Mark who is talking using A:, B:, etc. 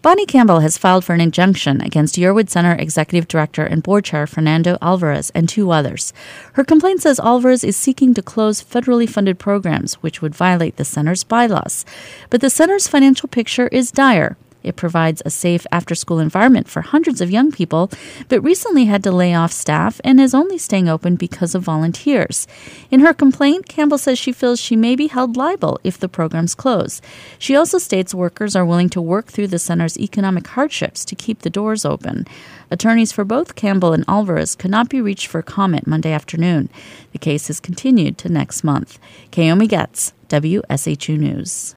A: Bonnie Campbell has filed for an injunction against Yearwood Center Executive Director and Board Chair Fernando Alvarez and 2 others. Her complaint says Alvarez is seeking to close federally funded programs, which would violate the center's bylaws. But the center's financial picture is dire. It provides a safe after-school environment for hundreds of young people, but recently had to lay off staff and is only staying open because of volunteers. In her complaint, Campbell says she feels she may be held liable if the programs close. She also states workers are willing to work through the center's economic hardships to keep the doors open. Attorneys for both Campbell and Alvarez could not be reached for comment Monday afternoon. The case is continued to next month. Kaomi Getz, WSHU News.